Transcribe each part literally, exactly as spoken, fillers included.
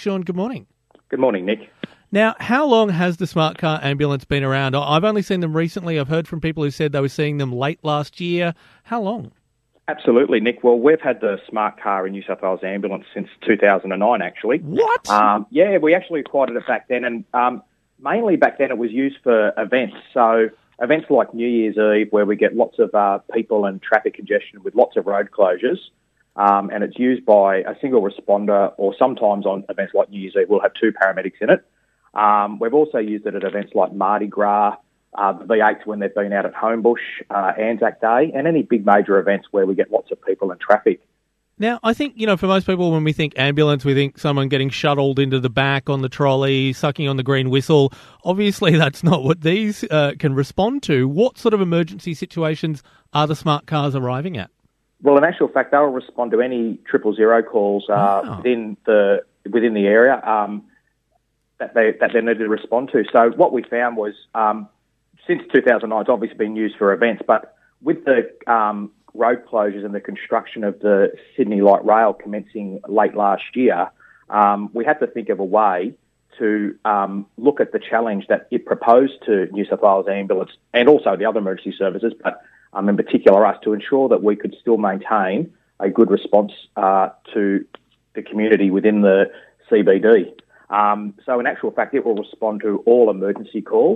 Sean, good morning. Good morning, Nick. Now, how long has the Smart Car ambulance been around? I've only seen them recently. I've heard from people who said they were seeing them late last year. How long? Absolutely, Nick. Well, we've had the Smart Car in New South Wales ambulance since two thousand nine, actually. What? Um, yeah, we actually acquired it back then, and um, mainly back then it was used for events. So events like New Year's Eve, where we get lots of uh, people and traffic congestion with lots of road closures, um, and it's used by a single responder, or sometimes on events like New Year's Eve, we'll have two paramedics in it. Um, we've also used it at events like Mardi Gras, uh, the V eights when they've been out at Homebush, uh, Anzac Day, and any big major events where we get lots of people and traffic. Now, I think, you know, for most people, when we think ambulance, we think someone getting shuttled into the back on the trolley, sucking on the green whistle. Obviously, that's not what these uh, can respond to. What sort of emergency situations are the Smart Cars arriving at? Well, in actual fact, they'll respond to any triple zero calls uh, Wow. within the within the area. Um, that they that they needed to respond to. So what we found was, um, since two thousand nine, it's obviously been used for events, but with the um, road closures and the construction of the Sydney Light Rail commencing late last year, um, we had to think of a way to um, look at the challenge that it proposed to New South Wales Ambulance and also the other emergency services, but um, in particular us, to ensure that we could still maintain a good response uh, to the community within the C B D. Um, so in actual fact, it will respond to all emergency calls.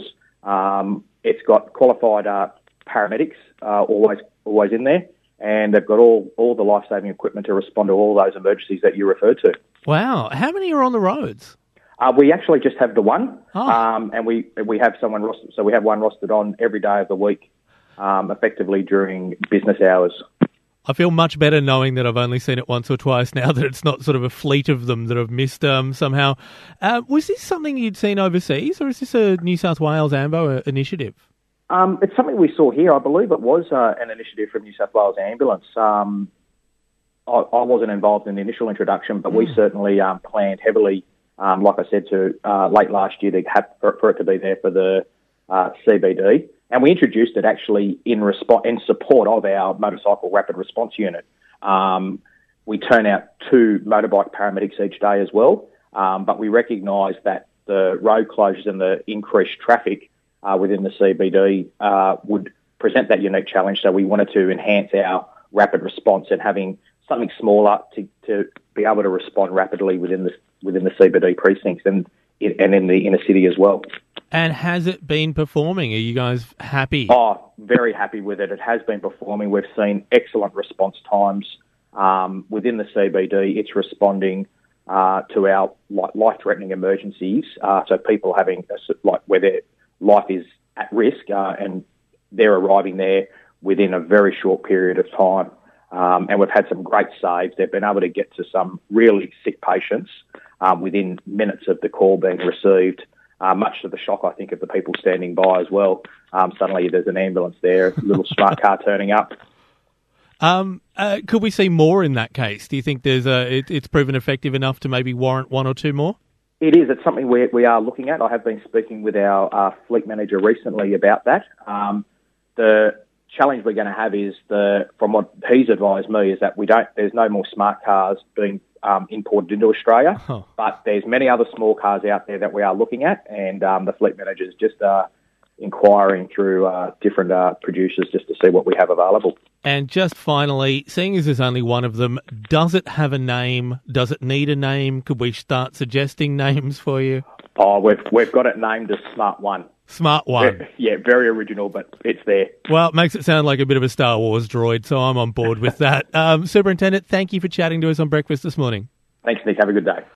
Um, it's got qualified uh, paramedics uh, always always in there, and they've got all, all the life-saving equipment to respond to all those emergencies that you referred to. Wow. How many are on the roads? Uh, we actually just have the one, Oh. um, and we we have someone rostered, so we have one rostered on every day of the week, um, effectively during business hours. I feel much better knowing that I've only seen it once or twice now, that it's not sort of a fleet of them that I've missed um, somehow. Uh, was this something you'd seen overseas, or is this a New South Wales Ambo initiative? Um, it's something we saw here. I believe it was uh, an initiative from New South Wales Ambulance. Um, I, I wasn't involved in the initial introduction, but mm. we certainly um, planned heavily, um, like I said, to uh, late last year to have, for, for it to be there for the uh, C B D. And we introduced it actually in respo- in support of our motorcycle rapid response unit. Um, we turn out two motorbike paramedics each day as well, um, but we recognised that the road closures and the increased traffic uh, within the C B D uh, would present that unique challenge. So we wanted to enhance our rapid response and having something smaller to, to be able to respond rapidly within the within the C B D precincts and and in the inner city as well. And has it been performing? Are you guys happy? Oh, very happy with it. It has been performing. We've seen excellent response times um, within the C B D. It's responding uh, to our life-threatening emergencies. Uh, so people having a, like where their life is at risk, uh, and they're arriving there within a very short period of time. Um, and we've had some great saves. They've been able to get to some really sick patients um, within minutes of the call being received. Uh, much to the shock, I think, of the people standing by as well. Um, suddenly there's an ambulance there, a little Smart Car turning up. Um, uh, could we see more in that case? Do you think there's a it, it's proven effective enough to maybe warrant one or two more? It is. It's something we, we are looking at. I have been speaking with our uh, fleet manager recently about that. Um, the challenge we're going to have is, the from what he's advised me, is that we don't. There's no more Smart Cars being Um, imported into Australia, oh. but there's many other small cars out there that we are looking at, and um, the fleet manager's just uh, inquiring through uh, different uh, producers just to see what we have available. And just finally, seeing as there's only one of them, does it have a name? Does it need a name? Could we start suggesting names for you? Oh, we've we've got it named as Smart One. Smart One. Yeah, very original, but it's there. Well, it makes it sound like a bit of a Star Wars droid, so I'm on board with that. Um, Superintendent, thank you for chatting to us on Breakfast this morning. Thanks, Nick. Have a good day.